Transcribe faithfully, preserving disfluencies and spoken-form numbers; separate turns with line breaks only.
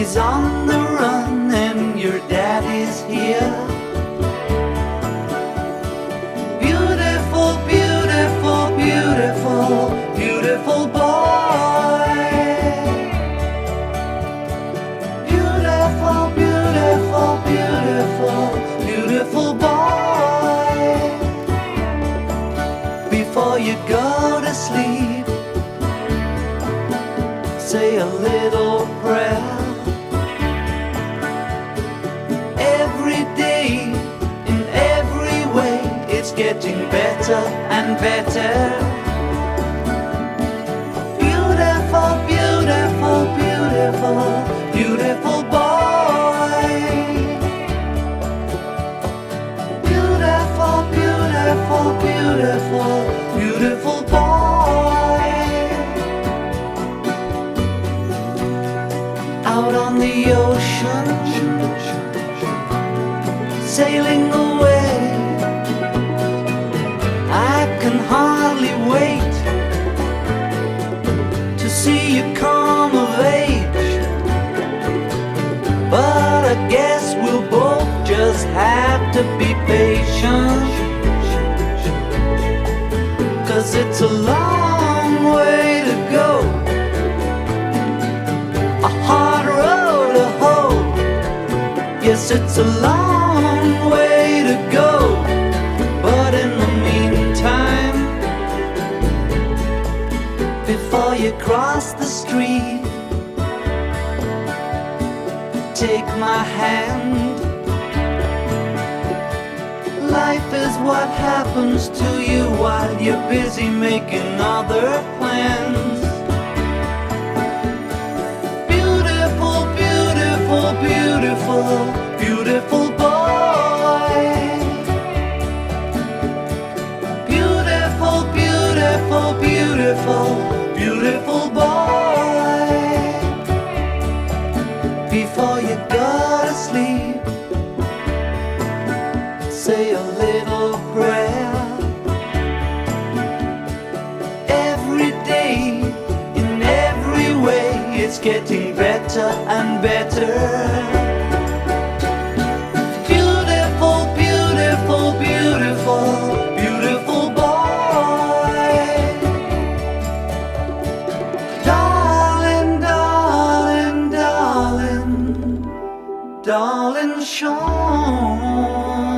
He's on the run and your daddy's here. Beautiful, beautiful, beautiful, beautiful boy. Beautiful, beautiful, beautiful, beautiful boy. Before you go to sleep, say a little prayer. Every day, in every way, it's getting better and better. Beautiful, beautiful, beautiful, beautiful boy. Beautiful, beautiful, beautiful, beautiful boy. Out on the ocean, sailing away, I can hardly wait to see you come of age. But I guess we'll both just have to be patient, 'cause it's a long way to go, a hard road to hoe. Yes, it's a long way to go, but in the meantime, before you cross the street, take my hand. Life is what happens to you while you're busy making other plans. Beautiful, beautiful, beautiful, beautiful boy. Beautiful, beautiful, beautiful, beautiful boy. Before you go to sleep, say a little prayer. Every day, in every way, it's getting better and better. Beautiful, beautiful, beautiful, beautiful boy. Darling, darling, darling, darling Sean.